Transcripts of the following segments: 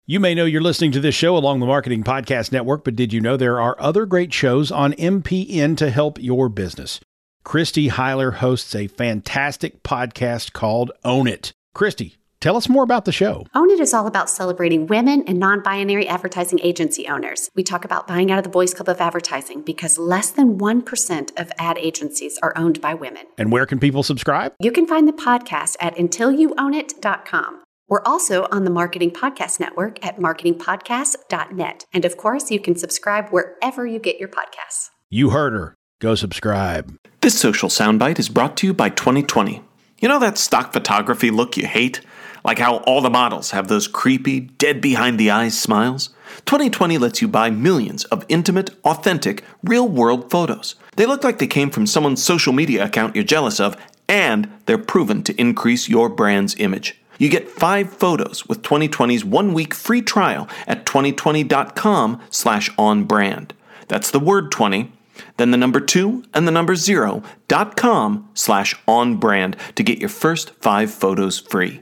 You may know you're listening to this show along the Marketing Podcast Network, but did you know there are other great shows on MPN to help your business? Christy Heiler hosts a fantastic podcast called Own It. Christy, tell us more about the show. Own It is all about celebrating women and non-binary advertising agency owners. We talk about buying out of the Boys Club of Advertising because less than 1% of ad agencies are owned by women. And where can people subscribe? You can find the podcast at untilyouownit.com. We're also on the Marketing Podcast Network at marketingpodcast.net. And of course, you can subscribe wherever you get your podcasts. You heard her. Go subscribe. This social soundbite is brought to you by 2020. You know that stock photography look you hate? Like how all the models have those creepy, dead behind the eyes smiles? 2020 lets you buy millions of intimate, authentic, real-world photos. They look like they came from someone's social media account you're jealous of, and they're proven to increase your brand's image. You get 5 photos with 2020's 1-week free trial at 2020.com/onbrand. That's the word 20, then the number 2 and the number 0.com/onbrand to get your first 5 photos free.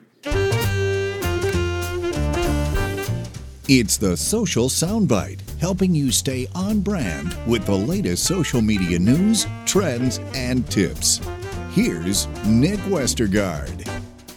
It's the Social Soundbite, helping you stay on brand with the latest social media news, trends, and tips. Here's Nick Westergaard.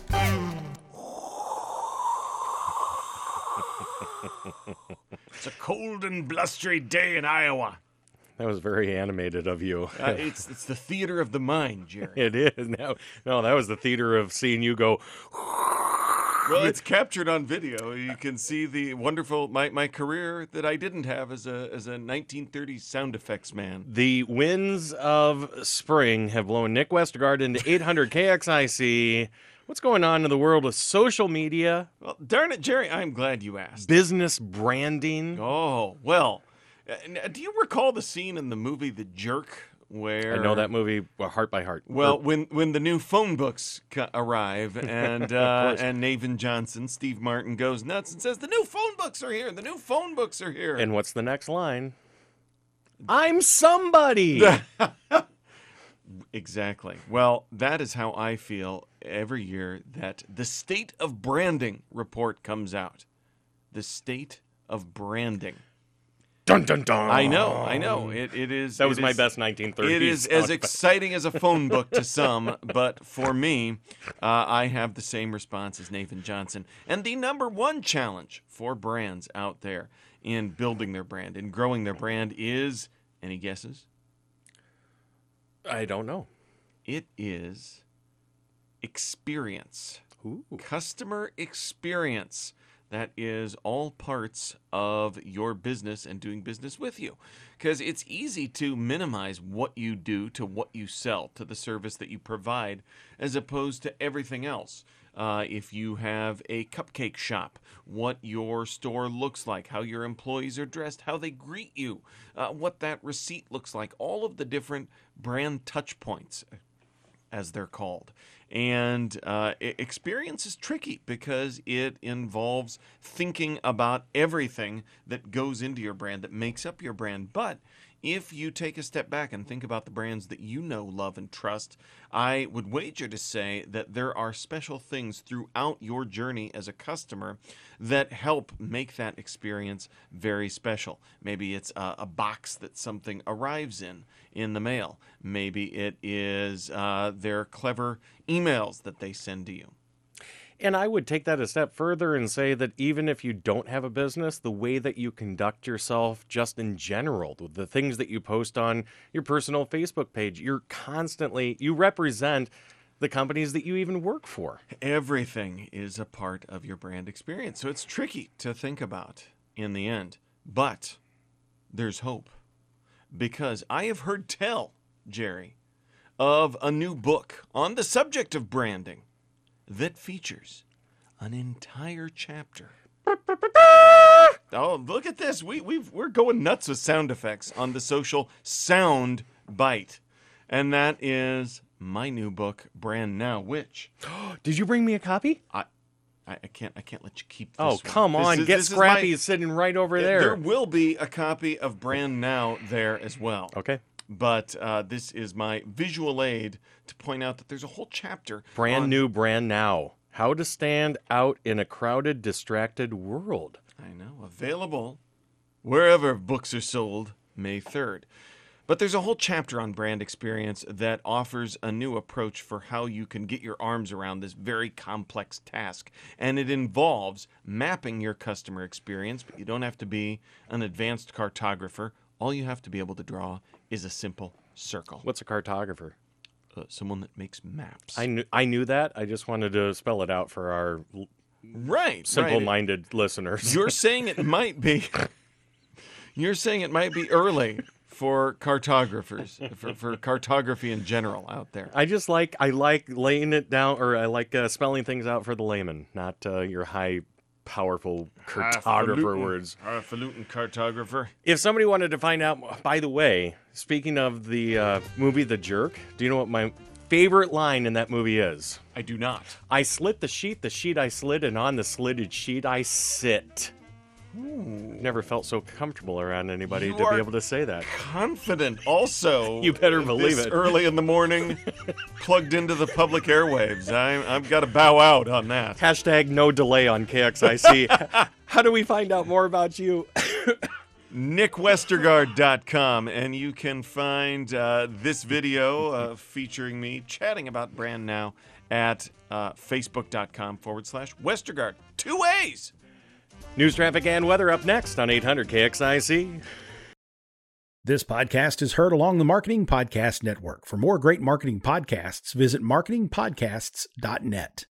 It's a cold and blustery day in Iowa. That was very animated of you. It's the theater of the mind, Jerry. It is. No, that was the theater of seeing you go. Well, it's captured on video. You can see the wonderful my career that I didn't have as a 1930s sound effects man. The winds of spring have blown Nick Westergaard into 800 KXIC. What's going on in the world of social media? Well, darn it, Jerry, I'm glad you asked. Business branding. Oh, well, do you recall the scene in the movie The Jerk where... I know that movie heart by heart. Well, when the new phone books arrive and and Nathan Johnson, Steve Martin, goes nuts and says, the new phone books are here, the new phone books are here. And what's the next line? I'm somebody! Exactly. Well, that is how I feel every year that the State of Branding report comes out. The State of Branding. Dun, dun, dun. I know. It is. That was it my is, best 1930s. It is as exciting as a phone book to some, but for me, I have the same response as Nathan Johnson. And the number one challenge for brands out there in building their brand, in growing their brand is, any guesses? I don't know. It is experience. Ooh. Customer experience. That is all parts of your business and doing business with you. Because it's easy to minimize what you do to what you sell, to the service that you provide, as opposed to everything else. If you have a cupcake shop, what your store looks like, how your employees are dressed, how they greet you, what that receipt looks like, all of the different brand touch points, as they're called. And experience is tricky because it involves thinking about everything that goes into your brand, that makes up your brand. But if you take a step back and think about the brands that you know, love, and trust, I would wager to say that there are special things throughout your journey as a customer that help make that experience very special. Maybe it's a box that something arrives in the mail. Maybe it is their clever emails that they send to you. And I would take that a step further and say that even if you don't have a business, the way that you conduct yourself just in general, the things that you post on your personal Facebook page, you represent the companies that you even work for. Everything is a part of your brand experience. So it's tricky to think about in the end. But there's hope. Because I have heard tell, Jerry, of a new book on the subject of branding that features an entire chapter. Oh, look at this. We're going nuts with sound effects on the Social Sound Bite. And that is my new book, Brand Now, which... Did you bring me a copy? I can't let you keep this. Oh, come on. Get Scrappy. It's sitting right over there. There will be a copy of Brand Now there as well. Okay. But this is my visual aid to point out that there's a whole chapter. Brand new, brand now. How to stand out in a crowded, distracted world. I know. Available wherever books are sold May 3rd. But there's a whole chapter on brand experience that offers a new approach for how you can get your arms around this very complex task. And it involves mapping your customer experience, but you don't have to be an advanced cartographer. All you have to be able to draw is a simple circle. What's a cartographer? Someone that makes maps. I knew that. I just wanted to spell it out for our simple-minded listeners. You're saying it might be. You're saying it might be early for cartographers, for cartography in general out there. I like laying it down, or I like spelling things out for the layman, not your high, powerful cartographer words. Highfalutin cartographer. If somebody wanted to find out, by the way, speaking of the movie The Jerk, do you know what my favorite line in that movie is? I do not. I slit the sheet I slid, and on the slitted sheet I sit. Never felt so comfortable around anybody to be able to say that. Confident also. You better believe this it. Early in the morning, plugged into the public airwaves. I've got to bow out on that. Hashtag no delay on KXIC. How do we find out more about you? NickWestergaard.com, and you can find this video featuring me chatting about Brand Now at Facebook.com/Westergaard. 2 ways! News, traffic, and weather up next on 800 KXIC. This podcast is heard along the Marketing Podcast Network. For more great marketing podcasts, visit marketingpodcasts.net.